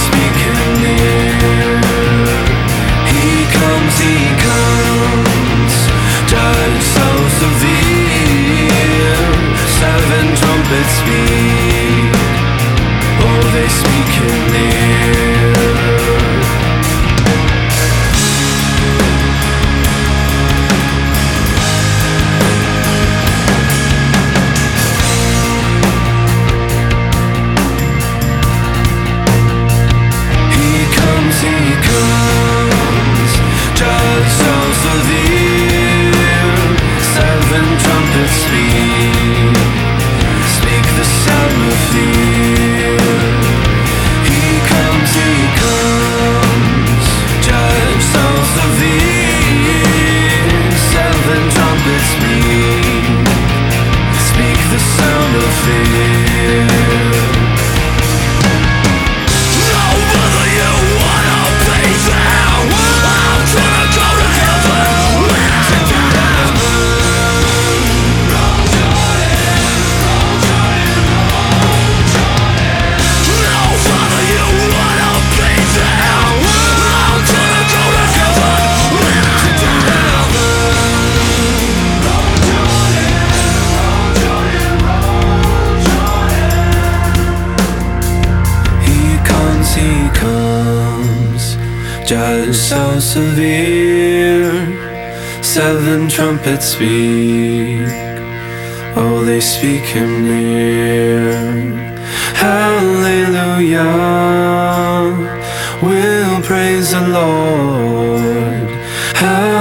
speak him near. He comes, judge so severe. Seven trumpets speak, oh, they speak him near. Judge so severe. Seven trumpets speak the sound of fear. He comes, judge so severe. Seven trumpets speak the sound of fear. Judge so severe. Seven trumpets speak, oh, they speak him near. Hallelujah, we'll praise the Lord.